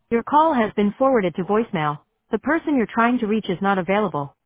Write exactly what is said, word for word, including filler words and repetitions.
Your call has been forwarded to voicemail. The person you're trying to reach is not available.